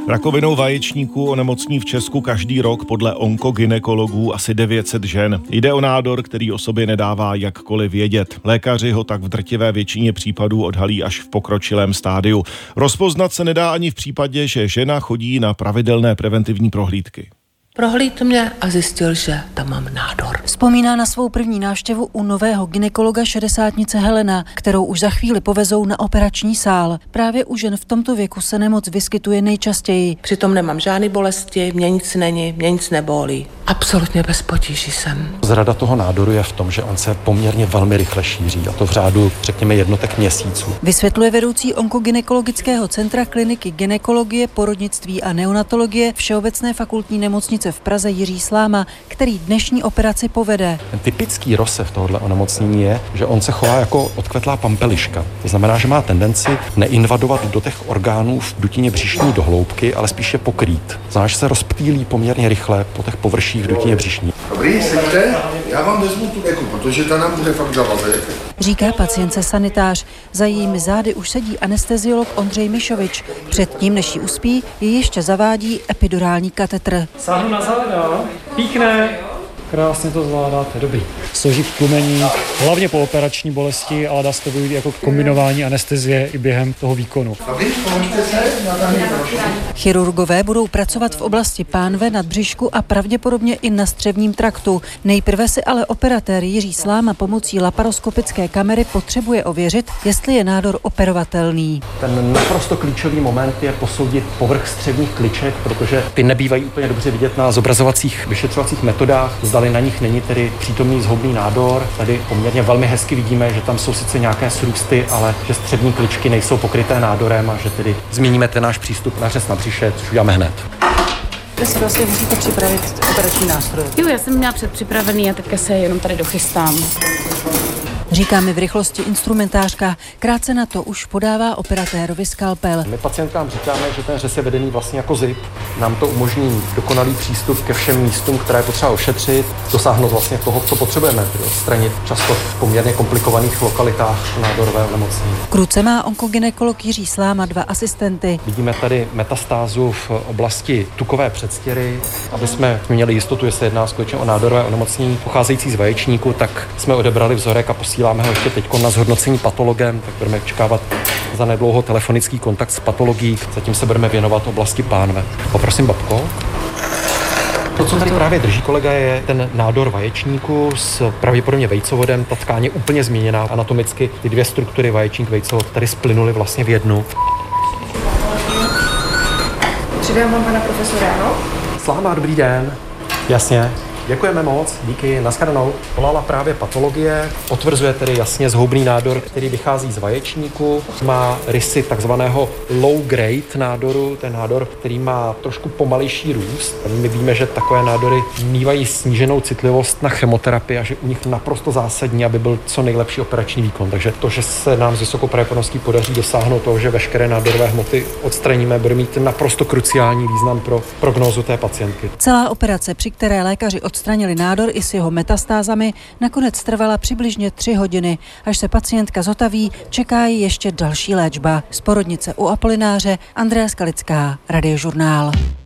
Rakovinou vaječníků onemocní v Česku každý rok podle onkogynekologů asi 900 žen. Jde o nádor, který o sobě nedává jakkoliv vědět. Lékaři ho tak v drtivé většině případů odhalí až v pokročilém stádiu. Rozpoznat se nedá ani v případě, že žena chodí na pravidelné preventivní prohlídky. Prohlídl mě a zjistil, že tam mám nádor. Vzpomíná na svou první návštěvu u nového gynekologa šedesátnice Helena, kterou už za chvíli povezou na operační sál. Právě u žen v tomto věku se nemoc vyskytuje nejčastěji. Přitom nemám žádné bolesti, mě nic není, mě nic nebolí. Absolutně bez potíží jsem. Zrada toho nádoru je v tom, že on se poměrně velmi rychle šíří, a to v řádu, řekněme, jednotek měsíců. Vysvětluje vedoucí onkogynekologického centra kliniky gynekologie, porodnictví a neonatologie Všeobecné fakultní nemocnice v Praze Jiří Sláma, který dnešní operaci povede. Ten typický rozsev tohoto onemocnění je, že on se chová jako odkvetlá pampeliška. To znamená, že má tendenci neinvadovat do těch orgánů v dutině břišní do hloubky, ale spíše pokrýt. Znamená, že se rozptýlí poměrně rychle po těch površích v dutině břišní. Dobrý, seďte, já vám vezmu tu deku, protože ta nám bude fakt zavazet. Říká pacientce sanitář. Za jejími zády už sedí anesteziolog Ondřej Mišovič. Předtím, než ji uspí, ji ještě zavádí epidurální katetr. Sáhnu na záda, píkne. Krásně to zvládáte, dobrý. Složí tlumení, hlavně po operační bolesti, ale dá se to využít jako kombinování anestezie i během toho výkonu. Chirurgové budou pracovat v oblasti pánve, nadbřišku a pravděpodobně i na střevním traktu. Nejprve si ale operatér Jiří Sláma pomocí laparoskopické kamery potřebuje ověřit, jestli je nádor operovatelný. Ten naprosto klíčový moment je posoudit povrch střevních kliček, protože ty nebývají úplně dobře vidět na zobrazovacích vyšetřovacích metodách. Zdali na nich není tedy přítomný zhoubný nádor. Tady poměrně velmi hezky vidíme, že tam jsou sice nějaké srůsty, ale že střevní kličky nejsou pokryté nádorem a že tedy změníme ten náš přístup na řez na břiše, což uděláme hned. Vy si vlastně musíte připravit operační nástroj. Jo, já jsem měla předpřipravený a teďka se jenom tady dochystám. Říká mi v rychlosti instrumentářka. Krátce na to už podává operatérovi skalpel. My pacientkám říkáme, že ten řez je vedený vlastně jako zip. Nám to umožní dokonalý přístup ke všem místům, které je potřeba ošetřit, dosáhnout vlastně toho, co potřebujeme, tedy odstranit často v poměrně komplikovaných lokalitách nádorové onemocnění. V ruce má onkogynekolog Jiří Sláma 2 asistenty. Vidíme tady metastázu v oblasti tukové předstěry. Aby jsme měli jistotu, že se jedná skutečně o nádorové onemocnění pocházející z vaječníku, tak jsme odebrali vzorek a posíláme ho ještě teď na zhodnocení patologem, tak budeme čekávat za nedlouho telefonický kontakt s patologií. Zatím se budeme věnovat oblasti pánve. Poprosím, babko. To, co tady právě drží kolega, je ten nádor vaječníku s pravděpodobně vejcovodem. Ta tkáň je úplně změněná anatomicky. Ty dvě struktury vaječník, vejcovod tady splynuly vlastně v jednu. Přidám vám pana profesora, no? Sláma, dobrý den. Jasně. Děkujeme moc, díky, nashledanou. Volala právě patologie, potvrzuje tedy jasně zhoubný nádor, který vychází z vaječníku. Má rysy takzvaného low grade nádoru, ten nádor, který má trošku pomalejší růst. My víme, že takové nádory mívají sníženou citlivost na chemoterapii a že u nich naprosto zásadní, aby byl co nejlepší operační výkon. Takže to, že se nám s vysokou pravděpodobností podaří dosáhnout toho, že veškeré nádorové hmoty odstraníme, bude mít naprosto kruciální význam pro prognózu té pacientky. Celá operace, při které lékaři odstranili nádor i s jeho metastázami, nakonec trvala přibližně 3 hodiny. Až se pacientka zotaví, čeká ji ještě další léčba. Z porodnice u Apolináře Andrea Skalická, Radiožurnál.